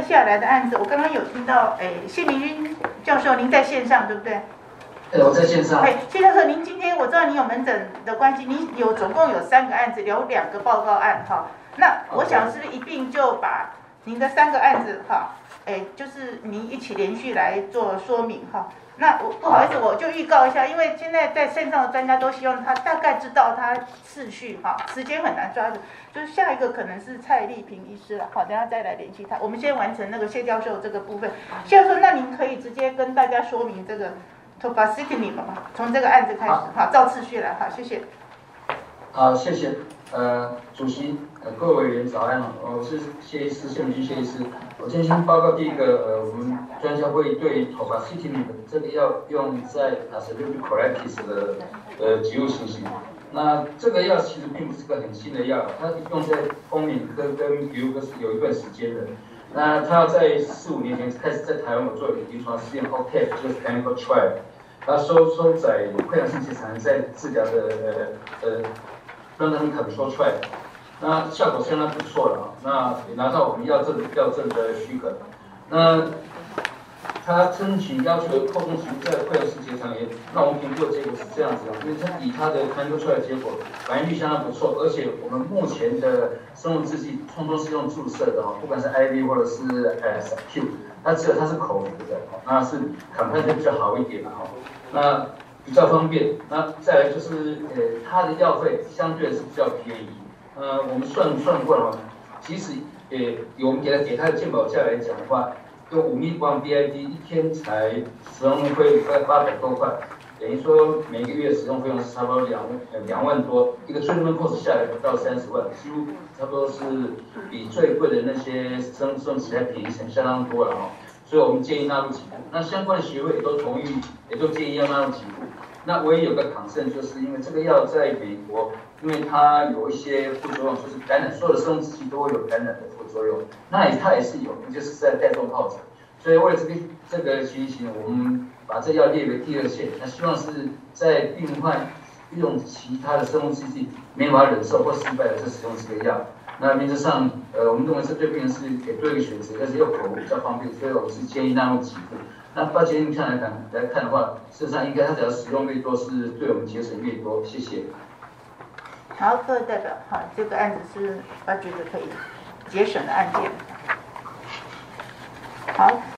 带下来的案子，我刚刚有听到，谢明君教授您在线上对不对？ 我在线上。 谢教授，您今天我知道您有门诊的关系，您总共有3个案子，有2个报告案哈。那我想是不是一并就把您的3个案子哈，就是您一起连续来做说明哈。那不好意思，我就预告一下，因为现在在线上的专家都希望他大概知道他次序哈，时间很难抓住。就是下一个可能是蔡丽萍医师了，好，等下再来联系他。我们先完成那个谢教授这个部分。谢教授，那您可以直接跟大家说明这个 tofacitinib 吧，从这个案子开始，好，照次序来，好，谢谢。 好，谢谢。主席，各位委员早安，我是谢医师，谢明君谢医师。我今天先报告第一个，我们专家会对 tofacitinib 这个药用在 ulcerative colitis 的急误情形。那这个药其实并不是个很新的药，它用在风敏科跟皮肤科是有一段时间的。那它在4、5年前开始在台湾有做临床试验 ，OCAP 就是 clinical trial， 它收窄溃疡性结肠在治疗的randomized control trial， 那效果相当不错了，那也拿到我们药证的许可。那他申请要求扣动型在溃疡性结肠炎，那我们评估的结果是这样子的，因为以他的研究出来的结果，反应率相当不错，而且我们目前的生物制剂通通是用注射的不管是 IV 或者是Sub-Q， 它只有它是口服的，那是 comparative 比较好一点那比较方便。那再来就是它的药费相对是比较便宜，我们算过了即使我们给它的健保价来讲的话。用5 mg BID 一天才使用费800多块，等于说每个月使用费用是差不多2万多，一个 treatment cost 下来不到30万，几乎差不多是比最贵的那些生食还便宜相当多了所以我们建议纳入给付。那相关的学会也都同意，也都建议要纳入给付。那我也有个 concern， 就是因为这个药在美国，因为它有一些副作用，就是感染，所有的生物制剂都会有感染的副作用。那它也是有，就是在带状疱疹。所以为了这个情形，我们把这药列为第2线。那希望是在病患用其他的生物制剂没法忍受或失败的，就使用这个药。那原则上，我们认为这对病人是给多一个选择，但是又口服比较方便，所以我们是建议纳入给付。那报检印象来看的话，事实上应该它只要使用越多，是对我们节省越多。谢谢。 好，各位代表，好，这个案子是觉得可以节省的案件。好。